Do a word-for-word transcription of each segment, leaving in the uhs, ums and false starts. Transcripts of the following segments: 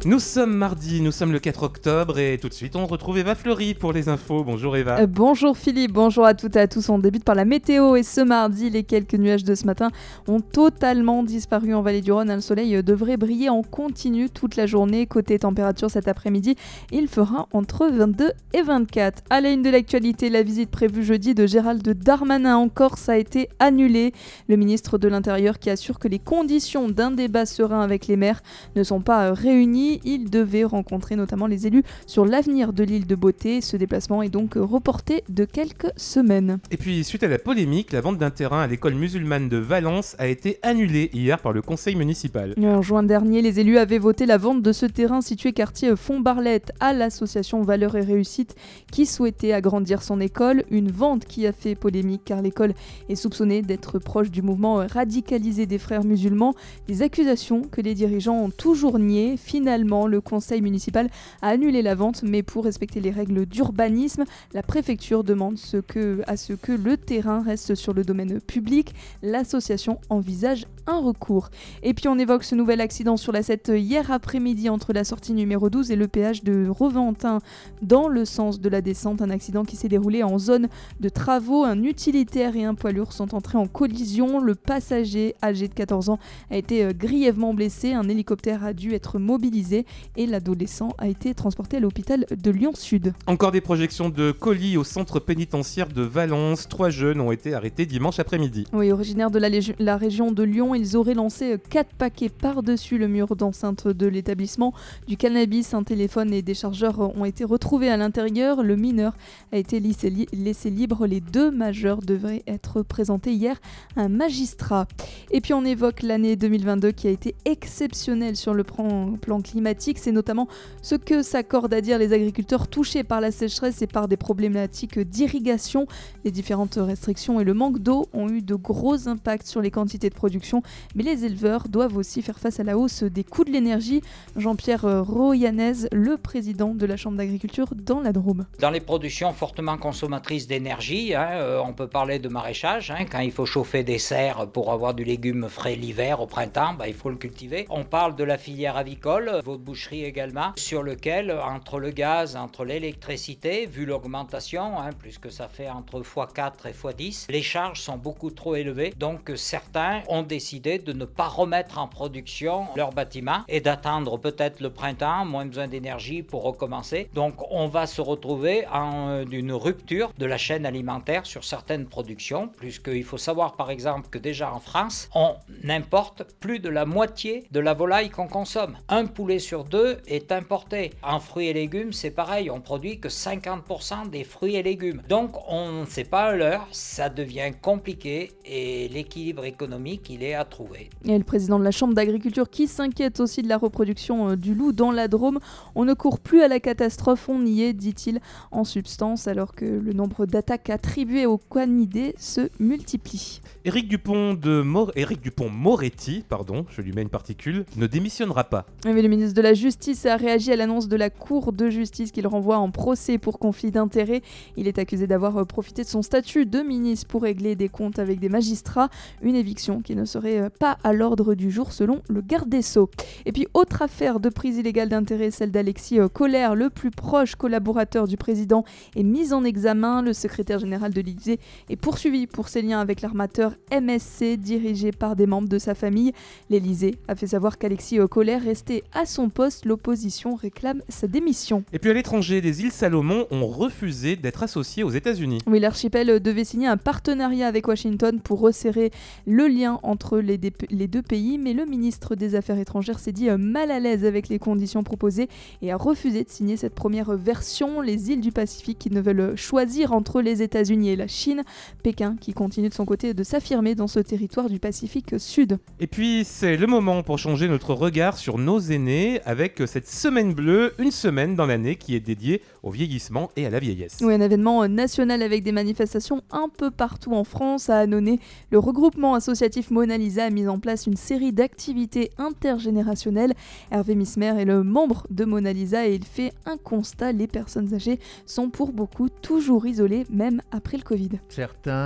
Nous sommes mardi, nous sommes le quatre octobre et tout de suite on retrouve Eva Fleury pour les infos. Bonjour Eva. Euh, bonjour Philippe, bonjour à toutes et à tous. On débute par la météo et ce mardi, les quelques nuages de ce matin ont totalement disparu en vallée du Rhône. Le soleil devrait briller en continu toute la journée. Côté température cet après-midi, il fera entre vingt-deux et vingt-quatre. À la une de l'actualité, la visite prévue jeudi de Gérald Darmanin en Corse a été annulée. Le ministre de l'Intérieur qui assure que les conditions d'un débat serein avec les maires ne sont pas réunies. Il devait rencontrer notamment les élus sur l'avenir de l'île de Beauté. Ce déplacement est donc reporté de quelques semaines. Et puis, suite à la polémique, la vente d'un terrain à l'école musulmane de Valence a été annulée hier par le conseil municipal. En juin dernier, les élus avaient voté la vente de ce terrain situé quartier Font-Barlette à l'association Valeurs et Réussite qui souhaitait agrandir son école. Une vente qui a fait polémique car l'école est soupçonnée d'être proche du mouvement radicalisé des frères musulmans. Des accusations que les dirigeants ont toujours niées. Finalement, le conseil municipal a annulé la vente, mais pour respecter les règles d'urbanisme, la préfecture demande ce que, à ce que le terrain reste sur le domaine public. L'association envisage un recours. Et puis on évoque ce nouvel accident sur la sept hier après-midi entre la sortie numéro douze et le péage de Reventin dans le sens de la descente. Un accident qui s'est déroulé en zone de travaux. Un utilitaire et un poids lourd sont entrés en collision. Le passager, âgé de quatorze ans, a été grièvement blessé. Un hélicoptère a dû être mobilisé et l'adolescent a été transporté à l'hôpital de Lyon-Sud. Encore des projections de colis au centre pénitentiaire de Valence. Trois jeunes ont été arrêtés dimanche après-midi. Oui, originaires de la, lég- la région de Lyon, ils auraient lancé quatre paquets par-dessus le mur d'enceinte de l'établissement. Du cannabis, un téléphone et des chargeurs ont été retrouvés à l'intérieur. Le mineur a été laissé, li- laissé libre. Les deux majeurs devraient être présentés hier à un magistrat. Et puis on évoque l'année deux mille vingt-deux qui a été exceptionnelle sur le plan, plan climatique. C'est notamment ce que s'accordent à dire les agriculteurs touchés par la sécheresse et par des problématiques d'irrigation. Les différentes restrictions et le manque d'eau ont eu de gros impacts sur les quantités de production, mais les éleveurs doivent aussi faire face à la hausse des coûts de l'énergie. Jean-Pierre Royanez, le président de la Chambre d'agriculture dans la Drôme. Dans les productions fortement consommatrices d'énergie, hein, euh, on peut parler de maraîchage. Hein, quand il faut chauffer des serres pour avoir du légume frais l'hiver, au printemps, bah, il faut le cultiver. On parle de la filière avicole, votre boucherie également, sur lequel, entre le gaz, entre l'électricité, vu l'augmentation, hein, puisque ça fait entre fois quatre et fois dix, les charges sont beaucoup trop élevées. Donc certains ont décidé de ne pas remettre en production leur bâtiment et d'attendre peut-être le printemps, moins besoin d'énergie pour recommencer. Donc on va se retrouver en une rupture de la chaîne alimentaire sur certaines productions, puisqu'il faut savoir par exemple que déjà en France, on importe plus de la moitié de la volaille qu'on consomme. Un poulet sur deux est importé. En fruits et légumes, c'est pareil, on produit que cinquante pour cent des fruits et légumes. Donc on ne sait pas à l'heure, ça devient compliqué et l'équilibre économique, il est à trouver. Et le président de la Chambre d'agriculture qui s'inquiète aussi de la reproduction euh, du loup dans la Drôme. On ne court plus à la catastrophe, on y est, dit-il, en substance, alors que le nombre d'attaques attribuées aux canidés se multiplie. Éric Dupond de Mor- Éric Dupond-Moretti, pardon, je lui mets une particule, ne démissionnera pas. Mais le ministre de la Justice a réagi à l'annonce de la Cour de justice qu'il renvoie en procès pour conflit d'intérêts. Il est accusé d'avoir profité de son statut de ministre pour régler des comptes avec des magistrats, une éviction qui ne serait pas à l'ordre du jour selon le garde des Sceaux. Et puis autre affaire de prise illégale d'intérêt, celle d'Alexis Kohler, le plus proche collaborateur du président, est mis en examen. Le secrétaire général de l'Élysée est poursuivi pour ses liens avec l'armateur M S C dirigé par des membres de sa famille. L'Élysée a fait savoir qu'Alexis Kohler restait à son poste. L'opposition réclame sa démission. Et puis à l'étranger, les îles Salomon ont refusé d'être associées aux États-Unis. Oui, l'archipel devait signer un partenariat avec Washington pour resserrer le lien entre les, dé- les deux pays, mais le ministre des Affaires étrangères s'est dit mal à l'aise avec les conditions proposées et a refusé de signer cette première version. Les îles du Pacifique qui ne veulent choisir entre les États-Unis et la Chine. Pékin qui continue de son côté de s'affirmer dans ce territoire du Pacifique Sud. Et puis c'est le moment pour changer notre regard sur nos aînés avec cette semaine bleue, une semaine dans l'année qui est dédiée au vieillissement et à la vieillesse. Oui, un événement national avec des manifestations un peu partout en France. À Annonay, le regroupement associatif Mona Lisa a mis en place une série d'activités intergénérationnelles. Hervé Mismer est le membre de Mona Lisa et il fait un constat, les personnes âgées sont pour beaucoup toujours isolées, même après le Covid. Certains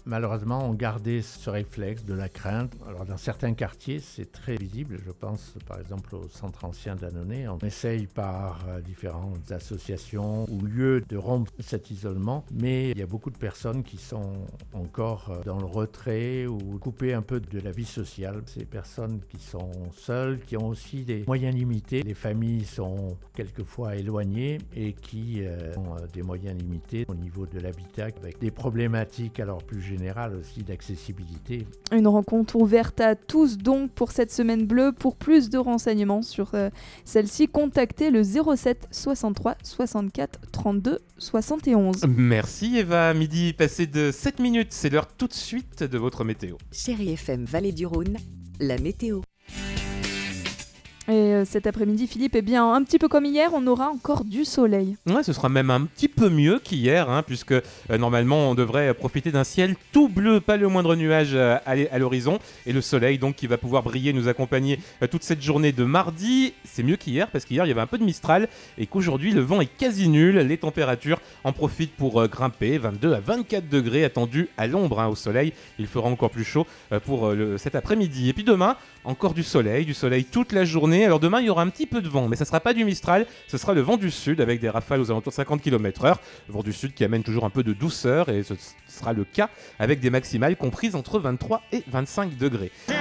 malheureusement, ont gardé ce réflexe de la crainte. Alors, dans certains quartiers, c'est très visible. Je pense, par exemple, au centre ancien d'Annonay. On essaye par différentes associations ou lieux de rompre cet isolement, mais il y a beaucoup de personnes qui sont encore dans le retrait ou coupées un peu de la vie sociale. Ces personnes qui sont seules, qui ont aussi des moyens limités. Les familles sont quelquefois éloignées et qui euh, ont des moyens limités au niveau de l'habitat, avec des problématiques alors plus générales aussi d'accessibilité. Une rencontre ouverte à tous donc pour cette semaine bleue. Pour plus de renseignements sur euh, celle-ci, contactez le zéro sept soixante-trois soixante-quatre trente-deux soixante et onze. Merci Eva, midi passé de sept minutes, c'est l'heure tout de suite de votre météo. Chérie F M Vallée du Rhône, la météo. Et euh, cet après-midi, Philippe, eh bien, un petit peu comme hier, on aura encore du soleil. Ouais, ce sera même un petit peu mieux qu'hier, hein, puisque euh, normalement on devrait profiter d'un ciel tout bleu, pas le moindre nuage euh, à, à l'horizon, et le soleil donc qui va pouvoir briller, nous accompagner euh, toute cette journée de mardi. C'est mieux qu'hier, parce qu'hier il y avait un peu de Mistral, et qu'aujourd'hui le vent est quasi nul. Les températures en profitent pour euh, grimper, vingt-deux à vingt-quatre degrés attendus à l'ombre, hein, au soleil. Il fera encore plus chaud euh, pour euh, le, cet après-midi. Et puis demain, encore du soleil, du soleil toute la journée. Alors demain, il y aura un petit peu de vent, mais ça ne sera pas du Mistral, ce sera le vent du sud avec des rafales aux alentours de cinquante kilomètres heure. Le vent du sud qui amène toujours un peu de douceur, et ce sera le cas avec des maximales comprises entre vingt-trois et vingt-cinq degrés.